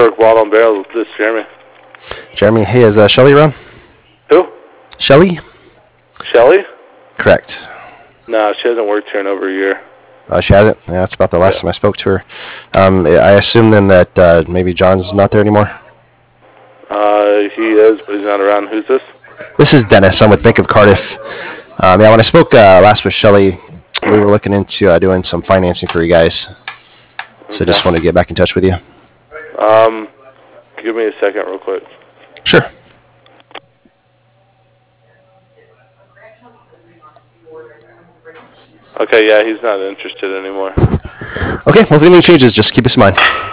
Brook Wall on Barrel. This is Jeremy. Jeremy, hey, is Shelly around? Who? Shelly? Shelly? Correct. No, she hasn't worked here in over a year. She hasn't? Yeah, that's about the last time I spoke to her. I assume then that maybe John's not there anymore? He is, but he's not around. Who's this? This is Dennis. I'm with Bank of Cardiff. Yeah, when I spoke last with Shelly, we were looking into doing some financing for you guys. So Okay. just wanted to get back in touch with you. Give me a second real quick. Sure. Okay, yeah, he's not interested anymore. Okay, well, if anything changes, just keep us in mind.